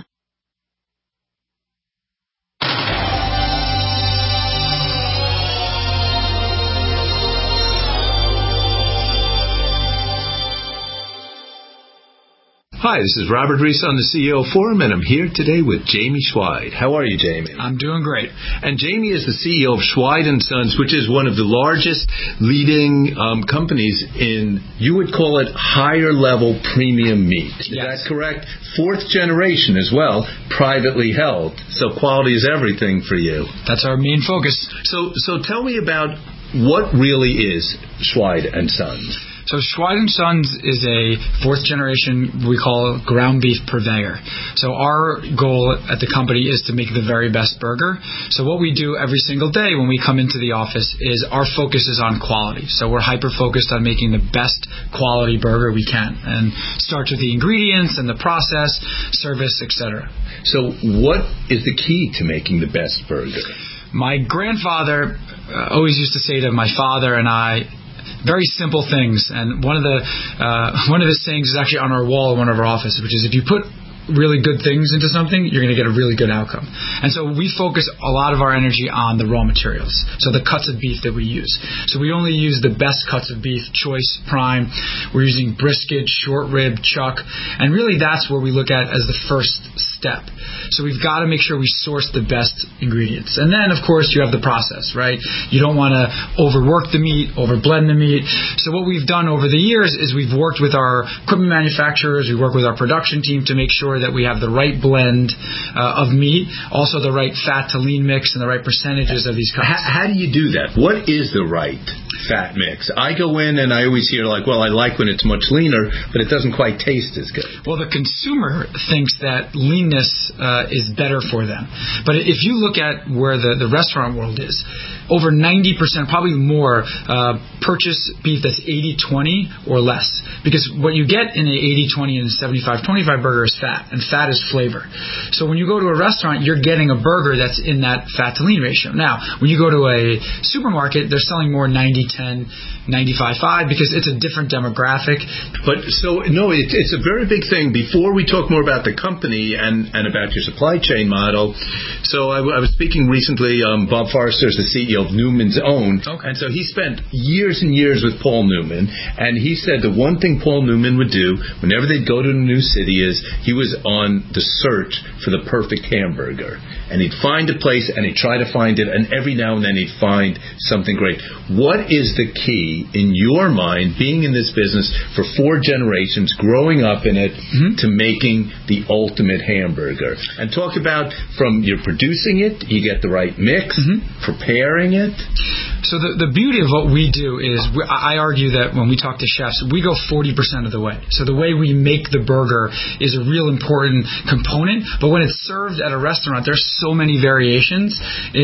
Hi, this is Robert Reese on the C E O Forum, and I'm here today with Jamie Schweid. How are you, Jamie? I'm doing great. And Jamie is the C E O of Schweid and Sons, which is one of the largest leading um, companies in, you would call it, higher-level premium meat. Is yes. that correct? Fourth generation as well, privately held. So quality is everything for you. That's our main focus. So, so tell me about what really is Schweid and Sons. So Schweid and Sons is a fourth generation, we call ground beef purveyor. So our goal at the company is to make the very best burger. So what we do every single day when we come into the office is our focus is on quality. So we're hyper-focused on making the best quality burger we can. And starts with the ingredients and the process, service, et cetera. So what is the key to making the best burger? My grandfather uh, always used to say to my father and I, very simple things, and one of the uh, one of his sayings is actually on our wall in one of our offices, which is if you put really good things into something, you're going to get a really good outcome. And so we focus a lot of our energy on the raw materials, so the cuts of beef that we use. So we only use the best cuts of beef, choice, prime. We're using brisket, short rib, chuck, and really that's where we look at as the first step. So we've got to make sure we source the best ingredients. And then, of course, you have the process, right? You don't want to overwork the meat, overblend the meat. So what we've done over the years is we've worked with our equipment manufacturers, we work with our production team to make sure that we have the right blend uh, of meat, also the right fat to lean mix and the right percentages of these cuts. How, how do you do that? What is the right fat mix? I go in and I always hear like, well, I like when it's much leaner, but it doesn't quite taste as good. Well, the consumer thinks that leanness uh, is better for them. But if you look at where the, the restaurant world is, over ninety percent, probably more, uh, purchase beef that's eighty twenty or less. Because what you get in an eighty twenty and a seventy-five twenty-five burger is fat, and fat is flavor. So when you go to a restaurant, you're getting a burger that's in that fat to lean ratio. Now, when you go to a supermarket, they're selling more ninety ten, ninety-five five because it's a different demographic. But so, no, it, it's a very big thing. Before we talk more about the company and, and about your supply chain model, so I, I was speaking recently, um, Bob Forrester is the C E O of Newman's Own, okay. And so he spent years and years with Paul Newman, and he said the one thing Paul Newman would do whenever they'd go to a new city is he was on the search for the perfect hamburger. And he'd find a place, and he'd try to find it, and every now and then he'd find something great. What is the key, in your mind, being in this business for four generations, growing up in it, mm-hmm. to making the ultimate hamburger? And talk about from you're producing it, you get the right mix, mm-hmm. preparing it. So the, the beauty of what we do is, we, I argue that when we talk to chefs, we go forty percent of the way. So the way we make the burger is a real important component, but when it's served at a restaurant, there's so many variations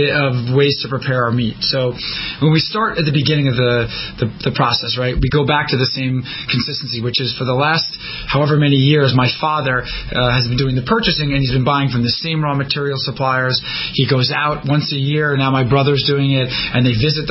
of ways to prepare our meat. So when we start at the beginning of the, the, the process, right, we go back to the same consistency, which is for the last however many years, my father uh, has been doing the purchasing, and he's been buying from the same raw material suppliers. He goes out once a year. Now my brother's doing it, and they visit the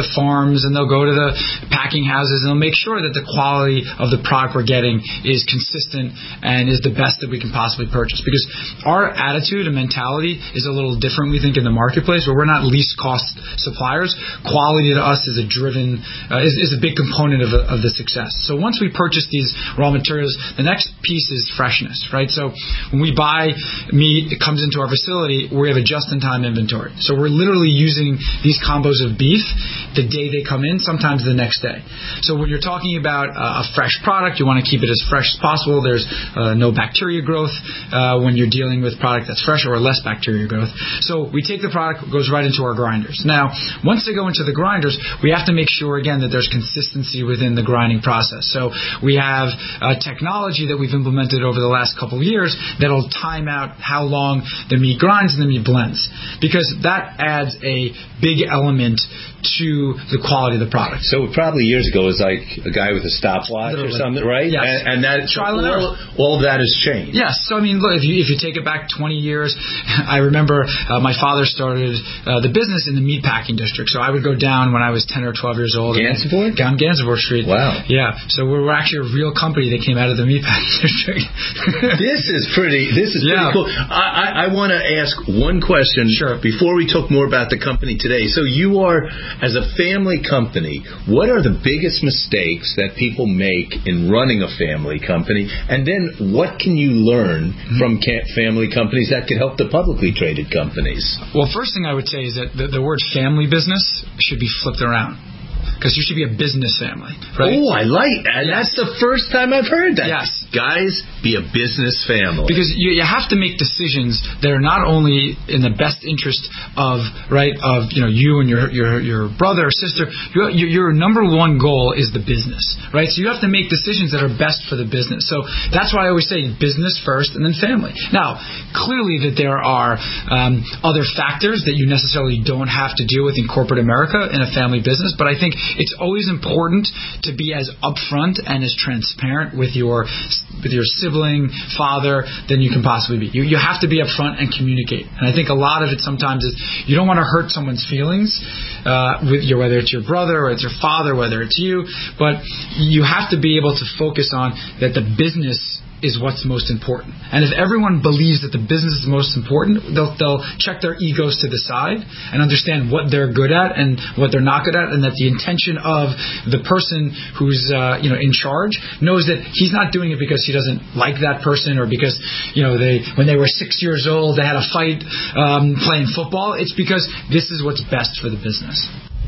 the farms and they'll go to the packing houses and they'll make sure that the quality of the product we're getting is consistent and is the best that we can possibly purchase. Because our attitude and mentality is a little different, we think, in the marketplace, where we're not least cost suppliers. Quality to us is a driven, uh, is, is a big component of, of the success. So once we purchase these raw materials, the next piece is freshness, right? So when we buy meat, it comes into our facility, we have a just-in-time inventory. So we're literally using these combos of beef the day they come in, sometimes the next day. So when you're talking about uh, a fresh product, you want to keep it as fresh as possible. There's uh, no bacteria growth uh, when you're dealing with product that's fresh, or less bacteria growth. So we take the product, it goes right into our grinders. Now, once they go into the grinders, we have to make sure, again, that there's consistency within the grinding process. So we have uh, technology that we've implemented over the last couple of years that'll time out how long the meat grinds and the meat blends, because that adds a big element to the quality of the product. So probably years ago it was like a guy with a stopwatch or something, right? Yes. And, and that so all, all of that has changed. Yes. So I mean, look, if you if you take it back twenty years, I remember uh, my father started uh, the business in the meatpacking district. So I would go down when I was ten or twelve years old. Gansevoort? Down Gansevoort Street. Wow. Yeah. So we were actually a real company that came out of the meatpacking district. This is pretty. This is yeah. pretty cool. I, I, I want to ask one question sure. before we talk more about the company today. So you are, as a family company, what are the biggest mistakes that people make in running a family company? And then what can you learn mm-hmm. from family companies that could help the publicly traded companies? Well, first thing I would say is that the, the word family business should be flipped around. Because you should be a business family, right? Oh, I like that. Yes. That's the first time I've heard that. Yes. Guys, be a business family. Because you, you have to make decisions that are not only in the best interest of, right, of, you know, you and your your, your brother or sister. Your, your number one goal is the business, right? So you have to make decisions that are best for the business. So that's why I always say business first and then family. Now, clearly that there are um, other factors that you necessarily don't have to deal with in corporate America in a family business, but I think it's always important to be as upfront and as transparent with your with your sibling, father, than you can possibly be. You, you have to be upfront and communicate. And I think a lot of it sometimes is you don't want to hurt someone's feelings, uh, with your, whether it's your brother or it's your father, whether it's you, but you have to be able to focus on that the business is what's most important. And if everyone believes that the business is most important, they'll, they'll check their egos to the side and understand what they're good at and what they're not good at, and that the intention of the person who's uh, you know in charge knows that he's not doing it because he doesn't like that person, or because you know they when they were six years old they had a fight um, playing football. It's because this is what's best for the business.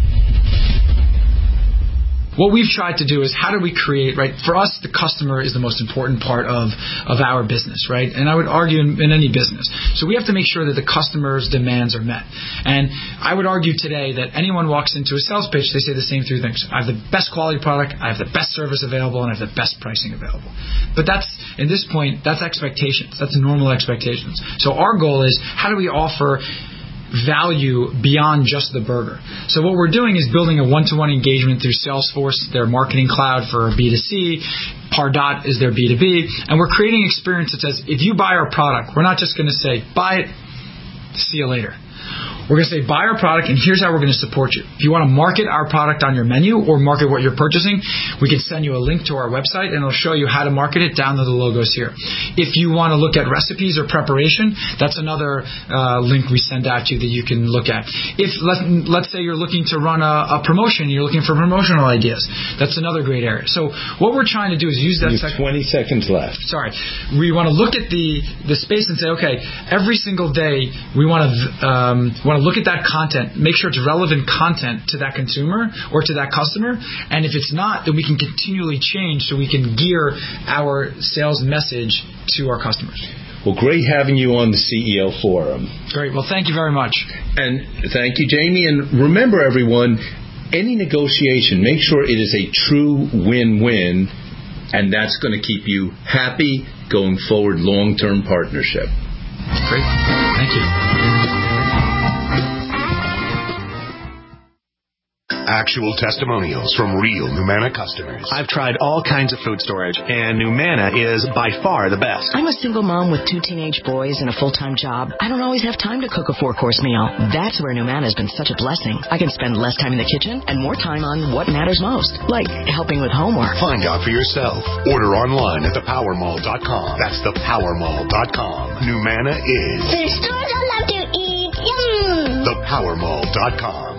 What we've tried to do is how do we create, right, for us the customer is the most important part of, of our business, right? And I would argue in, in any business. So we have to make sure that the customer's demands are met. And I would argue today that anyone walks into a sales pitch, they say the same three things. I have the best quality product, I have the best service available, and I have the best pricing available. But that's, at this point, that's expectations. That's normal expectations. So our goal is how do we offer value beyond just the burger. So what we're doing is building a one-to-one engagement through Salesforce, their marketing cloud for B two C. Pardot is their B two B. And we're creating an experience that says, if you buy our product, we're not just going to say, buy it, see you later. We're going to say, buy our product, and here's how we're going to support you. If you want to market our product on your menu or market what you're purchasing, we can send you a link to our website, and it'll show you how to market it. Download the logos here. If you want to look at recipes or preparation, that's another uh, link we send out to you that you can look at. If let, let's say you're looking to run a, a promotion, you're looking for promotional ideas, that's another great area. So what we're trying to do is use that. You have twenty seconds left. Sorry. We want to look at the, the space and say, okay, every single day we want to um, want to look at that content, make sure it's relevant content to that consumer or to that customer, and if it's not, then we can continually change so we can gear our sales message to our customers. Well, great having you on the C E O Forum. Great. Well, thank you very much. And thank you, Jamie. And remember, everyone, any negotiation, make sure it is a true win-win, and that's going to keep you happy going forward, long-term partnership. Great. Thank you. Actual testimonials from real Numanna customers. I've tried all kinds of food storage, and Numanna is by far the best. I'm a single mom with two teenage boys and a full-time job. I don't always have time to cook a four-course meal. That's where Numanna has been such a blessing. I can spend less time in the kitchen and more time on what matters most, like helping with homework. Find out for yourself. Order online at the power mall dot com. That's the power mall dot com. Numanna is the stores I love to eat. Yum! the power mall dot com.